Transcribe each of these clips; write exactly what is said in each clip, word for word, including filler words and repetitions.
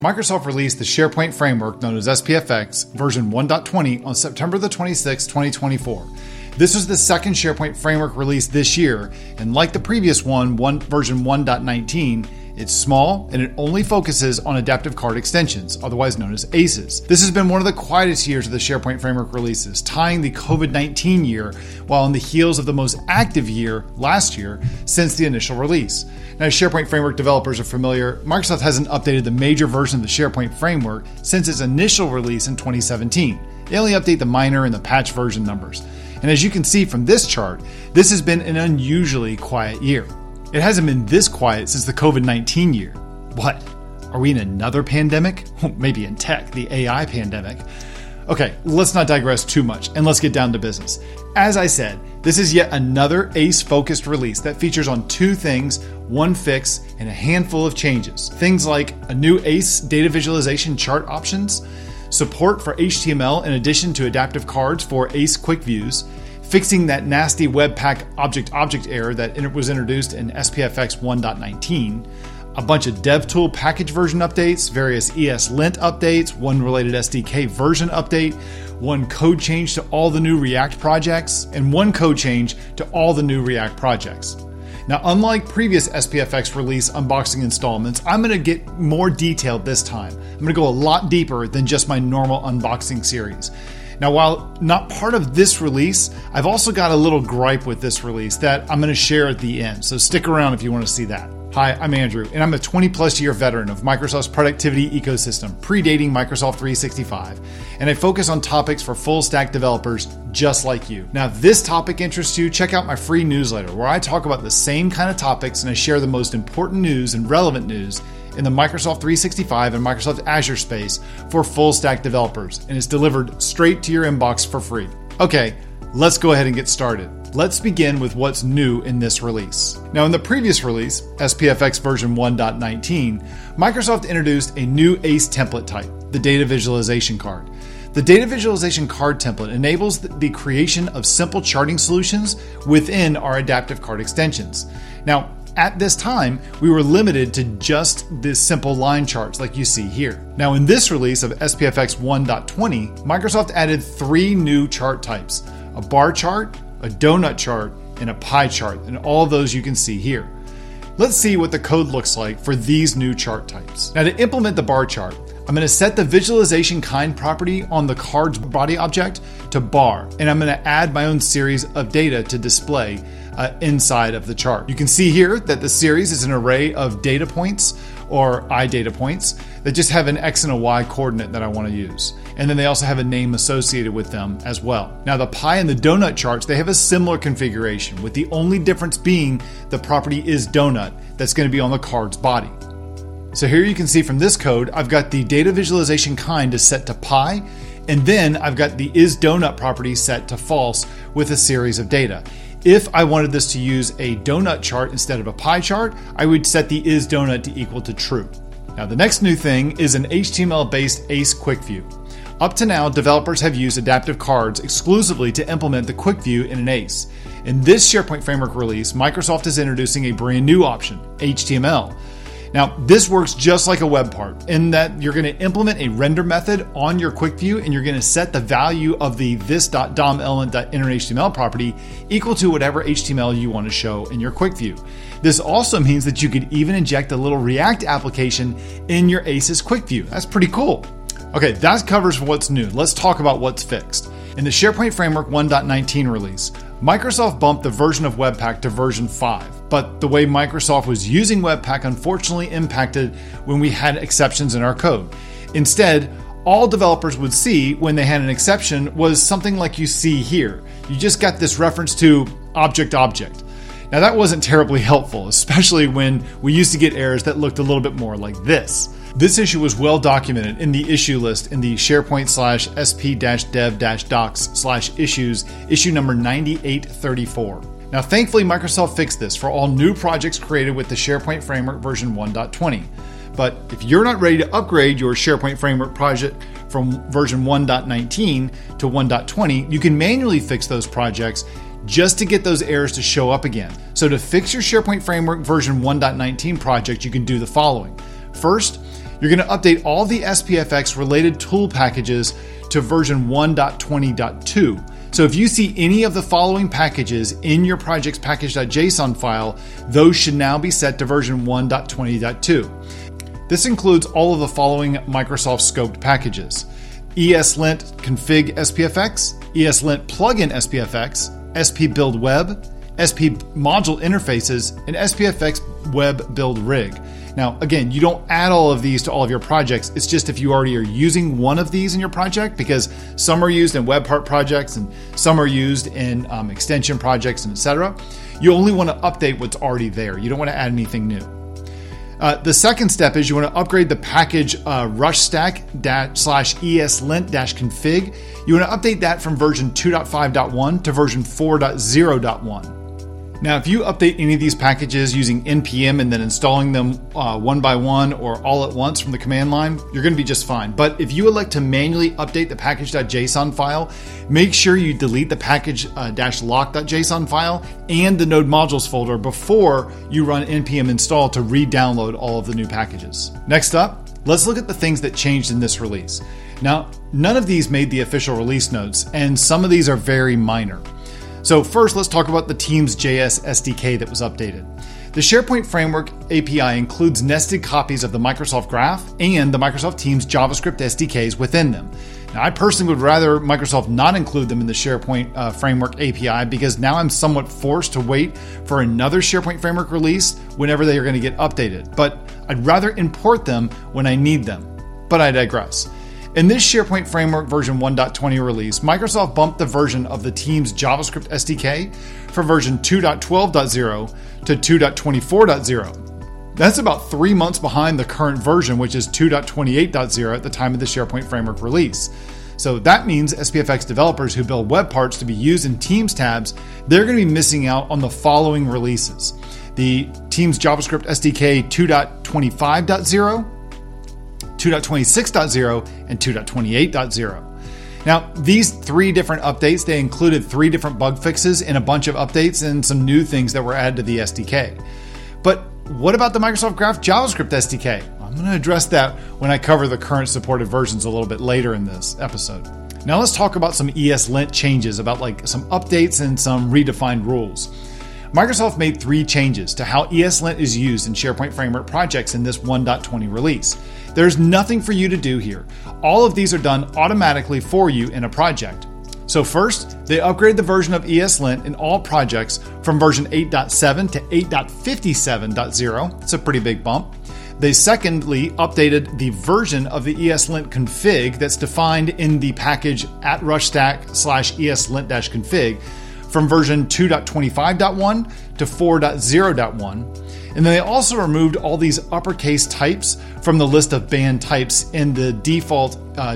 Microsoft released the SharePoint framework known as S P F X version one point twenty on September the twenty-sixth, twenty twenty-four. This was the second SharePoint framework released this year, and like the previous one, one version one point nineteen, it's small and it only focuses on adaptive card extensions, otherwise known as A C Es. This has been one of the quietest years of the SharePoint framework releases, tying the COVID nineteen year while on the heels of the most active year last year since the initial release. Now, as SharePoint framework developers are familiar, Microsoft hasn't updated the major version of the SharePoint framework since its initial release in twenty seventeen. They only update the minor and the patch version numbers. And as you can see from this chart, this has been an unusually quiet year. It hasn't been this quiet since the COVID nineteen year. What? Are we in another pandemic? Maybe in tech, the A I pandemic. Okay, let's not digress too much and let's get down to business. As I said, this is yet another A C E-focused release that features on two things, one fix, and a handful of changes. Things like a new A C E data visualization chart options, support for H T M L in addition to adaptive cards for A C E quick views, fixing that nasty Webpack object-object error that was introduced in S P F X one point nineteen, a bunch of DevTool package version updates, various ESLint updates, one related S D K version update, one code change to all the new React projects, and one code change to all the new React projects. Now, unlike previous S P F X release unboxing installments, I'm going to get more detailed this time. I'm going to go a lot deeper than just my normal unboxing series. Now, while not part of this release, I've also got a little gripe with this release that I'm going to share at the end, so stick around if you want to see that. Hi, I'm Andrew, and I'm a twenty plus year veteran of Microsoft's productivity ecosystem, predating Microsoft three sixty-five, and I focus on topics for full stack developers just like you. Now, if this topic interests you, check out my free newsletter where I talk about the same kind of topics and I share the most important news and relevant news in the Microsoft three sixty-five and Microsoft Azure space for full stack developers, and it's delivered straight to your inbox for free. Okay, let's go ahead and get started. Let's begin with what's new in this release. Now, in the previous release, S P F X version one point nineteen, Microsoft introduced a new A C E template type, the data visualization card. The data visualization card template enables the creation of simple charting solutions within our adaptive card extensions. Now, at this time, we were limited to just the simple line charts like you see here. Now, in this release of S P F X one point twenty, Microsoft added three new chart types: a bar chart, a donut chart, and a pie chart, and all of those you can see here. Let's see what the code looks like for these new chart types. Now, to implement the bar chart, I'm going to set the visualization kind property on the card's body object to bar, and I'm going to add my own series of data to display uh, inside of the chart. You can see here that the series is an array of data points, or I data points, that just have an X and a Y coordinate that I want to use. And then they also have a name associated with them as well. Now, the pie and the donut charts, they have a similar configuration, with the only difference being the property is donut that's going to be on the card's body. So here you can see from this code, I've got the data visualization kind is set to pie, and then I've got the is donut property set to false with a series of data. If I wanted this to use a donut chart instead of a pie chart, I would set the is donut to equal to true. Now, the next new thing is an H T M L-based A C E quick view. Up to now, developers have used adaptive cards exclusively to implement the quick view in an A C E. In this SharePoint framework release, Microsoft is introducing a brand new option, H T M L. Now, this works just like a web part in that you're going to implement a render method on your quick view, and you're going to set the value of the this.dom element.innerHTML property equal to whatever H T M L you want to show in your quick view. This also means that you could even inject a little React application in your A C E's quick view. That's pretty cool. Okay, that covers what's new. Let's talk about what's fixed. In the SharePoint Framework one point nineteen release, Microsoft bumped the version of Webpack to version five, but the way Microsoft was using Webpack unfortunately impacted when we had exceptions in our code. Instead, all developers would see when they had an exception was something like you see here. You just got this reference to object object. Now, that wasn't terribly helpful, especially when we used to get errors that looked a little bit more like this. This issue was well documented in the issue list in the SharePoint slash sp dev docs slash issues issue number ninety-eight thirty-four. Now, thankfully, Microsoft fixed this for all new projects created with the SharePoint Framework version one point twenty. But if you're not ready to upgrade your SharePoint Framework project from version one point nineteen to one point twenty, you can manually fix those projects just to get those errors to show up again. So to fix your SharePoint Framework version one point nineteen project, you can do the following. First, you're going to update all the S P F X related tool packages to version one point twenty point two. So if you see any of the following packages in your project's package.json file, those should now be set to version one point twenty point two. This includes all of the following Microsoft scoped packages: ESLint config S P F X, ESLint plugin S P F X, S P build web, S P module interfaces, and S P F X web build rig. Now, again, you don't add all of these to all of your projects. It's just if you already are using one of these in your project, because some are used in web part projects and some are used in um, extension projects and et cetera. You only want to update what's already there. You don't want to add anything new. Uh, the second step is you want to upgrade the package uh, rushstack dash slash eslint dash config. You want to update that from version two point five point one to version four point zero point one. Now, if you update any of these packages using N P M and then installing them uh, one by one or all at once from the command line, you're going to be just fine. But if you elect to manually update the package.json file, make sure you delete the package-lock.json file and the node modules folder before you run N P M install to re-download all of the new packages. Next up, let's look at the things that changed in this release. Now, none of these made the official release notes, and some of these are very minor. So first, let's talk about the Teams.js S D K that was updated. The SharePoint Framework A P I includes nested copies of the Microsoft Graph and the Microsoft Teams JavaScript S D Ks within them. Now, I personally would rather Microsoft not include them in the SharePoint uh, Framework A P I, because now I'm somewhat forced to wait for another SharePoint Framework release whenever they are going to get updated. But I'd rather import them when I need them. But I digress. In this SharePoint Framework version one point twenty release, Microsoft bumped the version of the Teams JavaScript S D K from version two point twelve point zero to two point twenty-four point zero. That's about three months behind the current version, which is two point twenty-eight point zero at the time of the SharePoint Framework release. So that means S P F X developers who build web parts to be used in Teams tabs, they're going to be missing out on the following releases: the Teams JavaScript S D K two point twenty-five point zero, two point twenty-six point zero, and two point twenty-eight point zero. Now, these three different updates, they included three different bug fixes and a bunch of updates and some new things that were added to the S D K. But what about the Microsoft Graph JavaScript S D K? I'm going to address that when I cover the current supported versions a little bit later in this episode. Now let's talk about some ESLint changes, about like some updates and some redefined rules. Microsoft made three changes to how ESLint is used in SharePoint Framework projects in this one point twenty release. There's nothing for you to do here. All of these are done automatically for you in a project. So first, they upgrade the version of ESLint in all projects from version eight point seven to eight point fifty-seven point zero. It's a pretty big bump. They secondly updated the version of the ESLint config that's defined in the package at rushstack slash eslint dash config from version two point twenty-five point one to four point zero point one. And then they also removed all these uppercase types from the list of banned types in the default uh,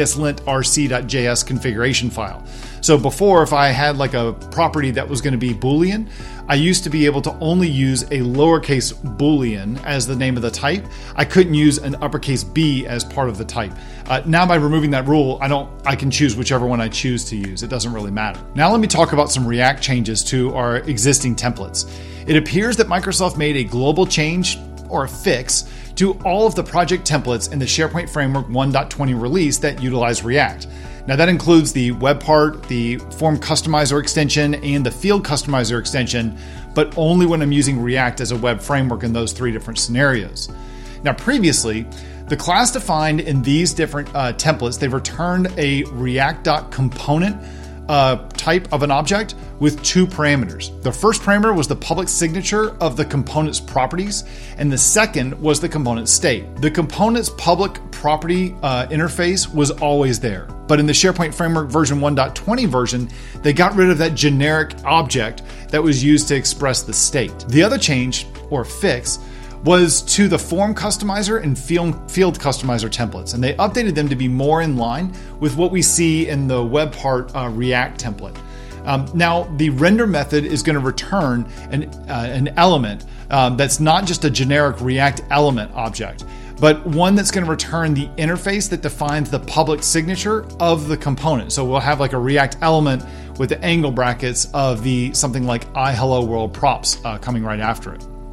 .eslintrc.js configuration file. So before, if I had like a property that was going to be Boolean, I used to be able to only use a lowercase Boolean as the name of the type. I couldn't use an uppercase B as part of the type. Uh, now by removing that rule, I don't. I can choose whichever one I choose to use. It doesn't really matter. Now let me talk about some React changes to our existing templates. It appears that Microsoft made a global change, or a fix, to all of the project templates in the SharePoint Framework one point twenty release that utilize React. Now that includes the web part, the form customizer extension, and the field customizer extension, but only when I'm using React as a web framework in those three different scenarios. Now previously, the class defined in these different uh, templates, they've returned a React.component uh, type of an object with two parameters. The first parameter was the public signature of the component's properties, and the second was the component state. The component's public property uh, interface was always there, but in the SharePoint Framework version one point twenty version, they got rid of that generic object that was used to express the state. The other change, or fix, was to the form customizer and field, field customizer templates, and they updated them to be more in line with what we see in the web part uh, React template. Um, now, the render method is going to return an, uh, an element um, that's not just a generic React element object, but one that's going to return the interface that defines the public signature of the component. So we'll have like a React element with the angle brackets of the something like I Hello World props uh, coming right after it.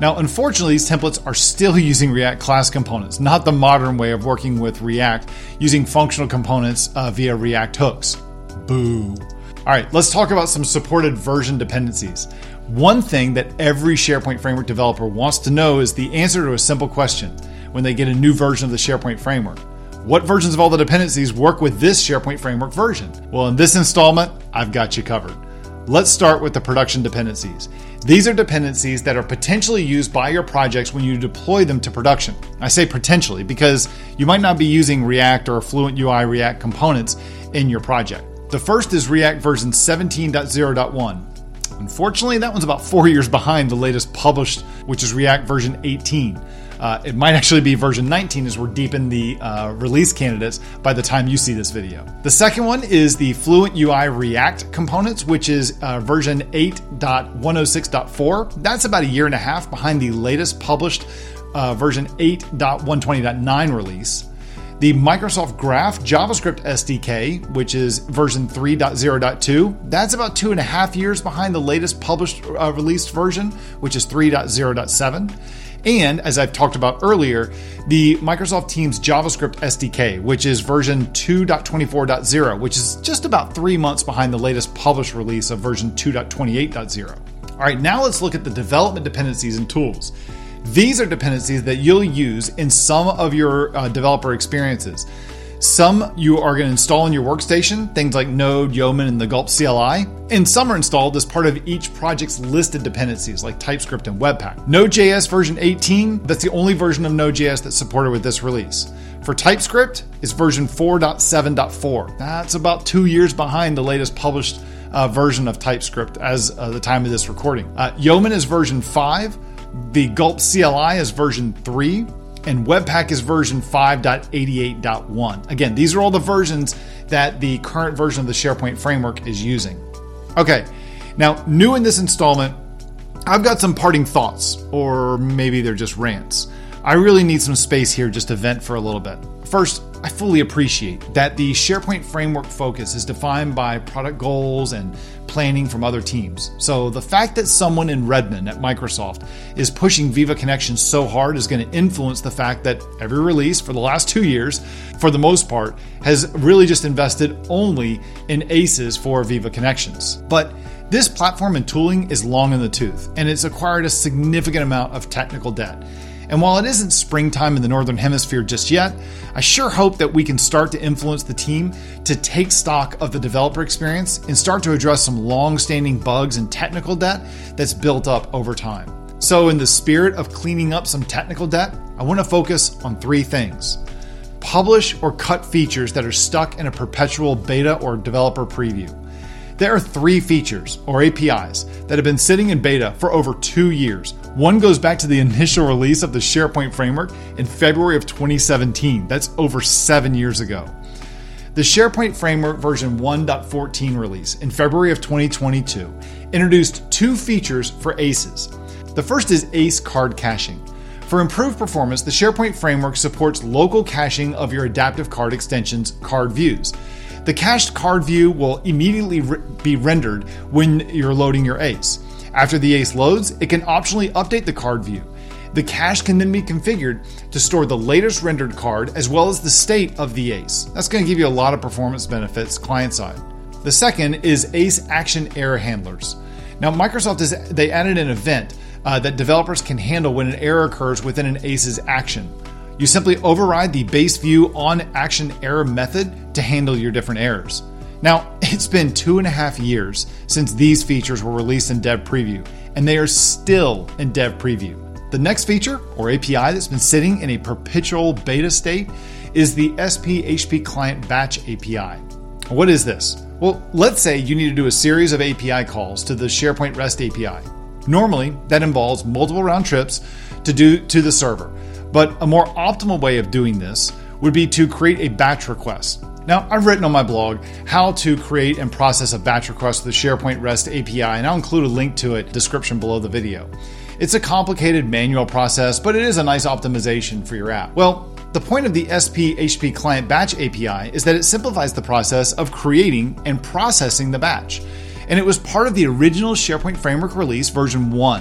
Now, unfortunately, these templates are still using React class components, not the modern way of working with React using functional components uh, via React hooks. Boo. All right, let's talk about some supported version dependencies. One thing that every SharePoint Framework developer wants to know is the answer to a simple question when they get a new version of the SharePoint Framework. What versions of all the dependencies work with this SharePoint Framework version? Well, in this installment, I've got you covered. Let's start with the production dependencies. These are dependencies that are potentially used by your projects when you deploy them to production. I say potentially because you might not be using React or Fluent U I React components in your project. The first is React version seventeen point zero point one. Unfortunately, that one's about four years behind the latest published, which is React version eighteen. Uh, it might actually be version nineteen as we're deep in the uh, release candidates by the time you see this video. The second one is the Fluent U I React components, which is uh, version eight point one oh six point four. That's about a year and a half behind the latest published uh, version eight point one twenty point nine release. The Microsoft Graph JavaScript S D K, which is version three point zero point two, that's about two and a half years behind the latest published uh, released version, which is three point zero point seven. And as I've talked about earlier, the Microsoft Teams JavaScript S D K, which is version two point twenty-four point zero, which is just about three months behind the latest published release of version two point twenty-eight point zero. All right, now let's look at the development dependencies and tools. These are dependencies that you'll use in some of your uh, developer experiences. Some you are going to install in your workstation, things like Node, Yeoman, and the Gulp C L I. And some are installed as part of each project's listed dependencies like TypeScript and Webpack. Node.js version eighteen, that's the only version of Node.js that's supported with this release. For TypeScript, it's version four point seven point four. That's about two years behind the latest published uh, version of TypeScript as uh, the time of this recording. Uh, Yeoman is version five, the Gulp C L I is version three, and Webpack is version five point eighty-eight point one. Again, these are all the versions that the current version of the SharePoint Framework is using. Okay, now new in this installment, I've got some parting thoughts, or maybe they're just rants. I really need some space here just to vent for a little bit. First, I fully appreciate that the SharePoint Framework focus is defined by product goals and planning from other teams. So the fact that someone in Redmond at Microsoft is pushing Viva Connections so hard is going to influence the fact that every release for the last two years, for the most part, has really just invested only in A C Es for Viva Connections. But this platform and tooling is long in the tooth, and it's acquired a significant amount of technical debt. And while it isn't springtime in the Northern Hemisphere just yet, I sure hope that we can start to influence the team to take stock of the developer experience and start to address some long-standing bugs and technical debt that's built up over time. So in the spirit of cleaning up some technical debt, I want to focus on three things. Publish or cut features that are stuck in a perpetual beta or developer preview. There are three features, or A P Is, that have been sitting in beta for over two years. One goes back to the initial release of the SharePoint Framework in February of twenty seventeen. That's over seven years ago. The SharePoint Framework version one point fourteen release in February of twenty twenty-two introduced two features for A C Es. The first is A C E card caching. For improved performance, the SharePoint Framework supports local caching of your adaptive card extensions, card views. The cached card view will immediately re- be rendered when you're loading your A C E. After the A C E loads, it can optionally update the card view. The cache can then be configured to store the latest rendered card as well as the state of the A C E. That's going to give you a lot of performance benefits client side. The second is A C E Action Error Handlers. Now, Microsoft is they added an event uh, that developers can handle when an error occurs within an A C E's action. You simply override the base view on action error method to handle your different errors. Now, it's been two and a half years since these features were released in Dev Preview, and they are still in Dev Preview. The next feature, or A P I, that's been sitting in a perpetual beta state is the S P H P Client Batch A P I. What is this? Well, let's say you need to do a series of A P I calls to the SharePoint REST A P I. Normally, that involves multiple round trips to do to the server. But a more optimal way of doing this would be to create a batch request. Now, I've written on my blog how to create and process a batch request to the SharePoint REST A P I, and I'll include a link to it in the description below the video. It's a complicated manual process, but it is a nice optimization for your app. Well, the point of the S P H P Client Batch A P I is that it simplifies the process of creating and processing the batch. And it was part of the original SharePoint Framework release version one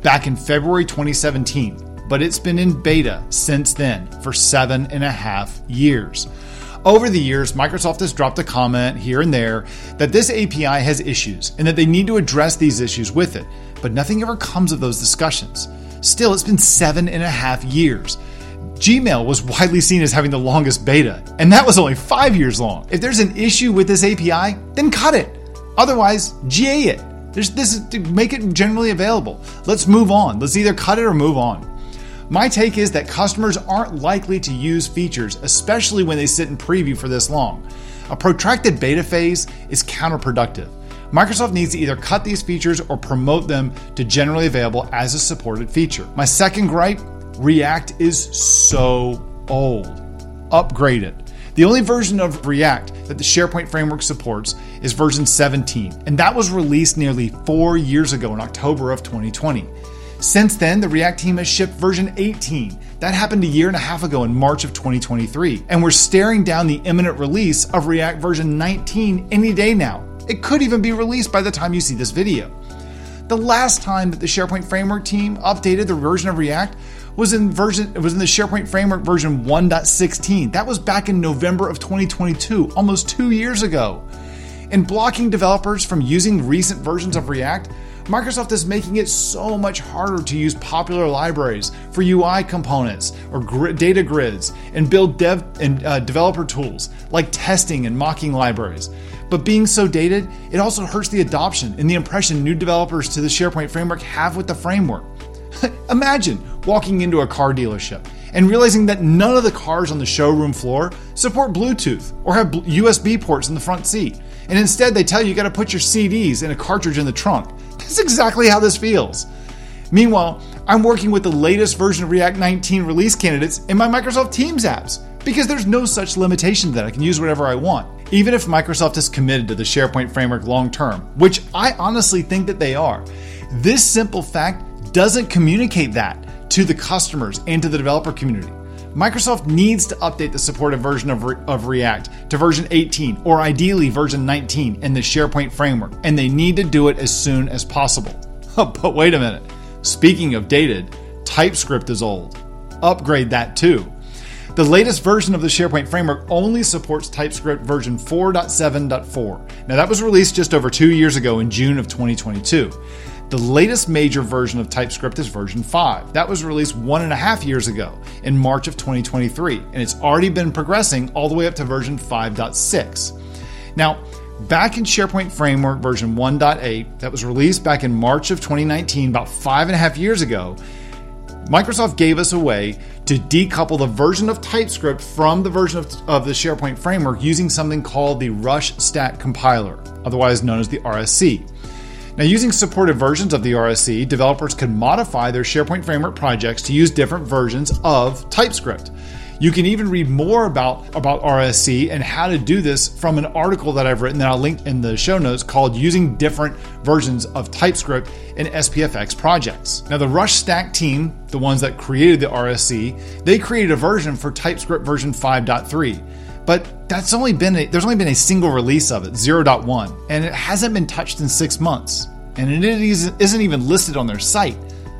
back in February twenty seventeen, but it's been in beta since then for seven and a half years. Over the years, Microsoft has dropped a comment here and there that this A P I has issues and that they need to address these issues with it, but nothing ever comes of those discussions. Still, it's been seven and a half years. Gmail was widely seen as having the longest beta, and that was only five years long. If there's an issue with this A P I, then cut it. Otherwise, G A it. There's this is to make it generally available. Let's move on. Let's either cut it or move on. My take is that customers aren't likely to use features, especially when they sit in preview for this long. A protracted beta phase is counterproductive. Microsoft needs to either cut these features or promote them to generally available as a supported feature. My second gripe, React is so old. Upgrade it. The only version of React that the SharePoint framework supports is version seventeen, and that was released nearly four years ago in October of twenty twenty. Since then, the React team has shipped version eighteen. That happened a year and a half ago in March of twenty twenty-three, and we're staring down the imminent release of React version nineteen any day now. It could even be released by the time you see this video. The last time that the SharePoint framework team updated the version of React was in version it was in the SharePoint framework version one point sixteen. That was back in November of twenty twenty-two, almost two years ago. In blocking developers from using recent versions of React, Microsoft is making it so much harder to use popular libraries for U I components or grid, data grids and build dev and uh, developer tools like testing and mocking libraries. But being so dated, it also hurts the adoption and the impression new developers to the SharePoint framework have with the framework. Imagine walking into a car dealership and realizing that none of the cars on the showroom floor support Bluetooth or have U S B ports in the front seat. And instead they tell you you got to put your C Ds in a cartridge in the trunk. That's exactly how this feels. Meanwhile, I'm working with the latest version of React nineteen release candidates in my Microsoft Teams apps because there's no such limitation that I can use whatever I want. Even if Microsoft is committed to the SharePoint framework long term, which I honestly think that they are, this simple fact doesn't communicate that to the customers and to the developer community. Microsoft needs to update the supported version of, Re- of React to version eighteen or ideally version nineteen in the SharePoint framework, and they need to do it as soon as possible. But wait a minute. Speaking of dated, TypeScript is old. Upgrade that too. The latest version of the SharePoint framework only supports TypeScript version four point seven point four. Now that was released just over two years ago in June of twenty twenty-two. The latest major version of TypeScript is version five. That was released one and a half years ago in March of twenty twenty-three, and it's already been progressing all the way up to version five point six. Now, back in SharePoint Framework version one point eight, that was released back in March of twenty nineteen, about five and a half years ago, Microsoft gave us a way to decouple the version of TypeScript from the version of, of the SharePoint framework using something called the Rush Stack Compiler, otherwise known as the R S C. Now, using supported versions of the R S C, developers can modify their SharePoint framework projects to use different versions of TypeScript. You can even read more about, about R S C and how to do this from an article that I've written that I'll link in the show notes called Using Different Versions of TypeScript in S P F X Projects. Now, the Rush Stack team, the ones that created the R S C, they created a version for TypeScript version five point three. But that's only been a, there's only been a single release of it, zero point one, and it hasn't been touched in six months. And it isn't even listed on their site.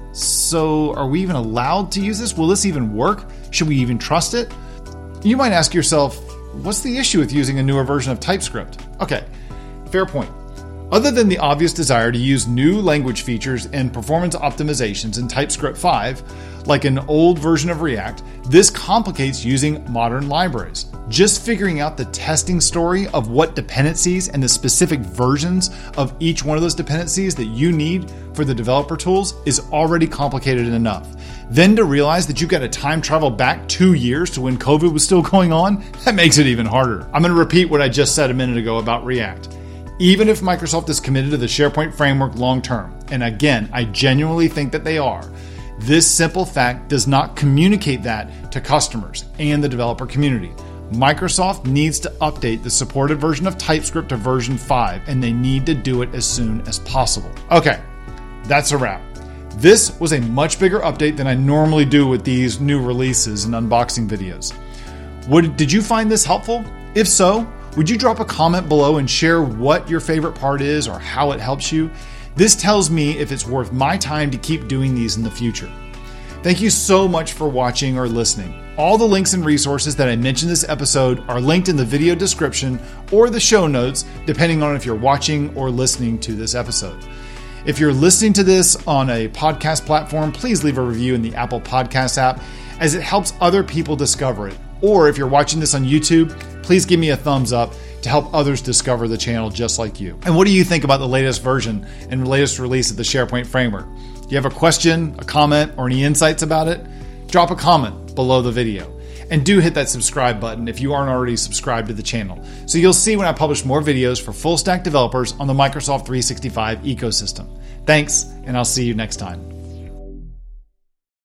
So are we even allowed to use this? Will this even work? Should we even trust it? You might ask yourself, what's the issue with using a newer version of TypeScript? Okay, fair point. Other than the obvious desire to use new language features and performance optimizations in TypeScript five, like an old version of React, this complicates using modern libraries. Just figuring out the testing story of what dependencies and the specific versions of each one of those dependencies that you need for the developer tools is already complicated enough. Then to realize that you've got to time travel back two years to when COVID was still going on, that makes it even harder. I'm going to repeat what I just said a minute ago about React. Even if Microsoft is committed to the SharePoint framework long term, and again, I genuinely think that they are, this simple fact does not communicate that to customers and the developer community. Microsoft needs to update the supported version of TypeScript to version five, and they need to do it as soon as possible. Okay, that's a wrap. This was a much bigger update than I normally do with these new releases and unboxing videos. Would, did you find this helpful? If so, would you drop a comment below and share what your favorite part is or how it helps you? This tells me if it's worth my time to keep doing these in the future. Thank you so much for watching or listening. All the links and resources that I mentioned in this episode are linked in the video description or the show notes, depending on if you're watching or listening to this episode. If you're listening to this on a podcast platform, please leave a review in the Apple Podcast app, as it helps other people discover it. Or if you're watching this on YouTube, please give me a thumbs up to help others discover the channel just like you. And what do you think about the latest version and latest release of the SharePoint Framework? Do you have a question, a comment, or any insights about it? Drop a comment below the video. And do hit that subscribe button if you aren't already subscribed to the channel, so you'll see when I publish more videos for full stack developers on the Microsoft three sixty-five ecosystem. Thanks, and I'll see you next time.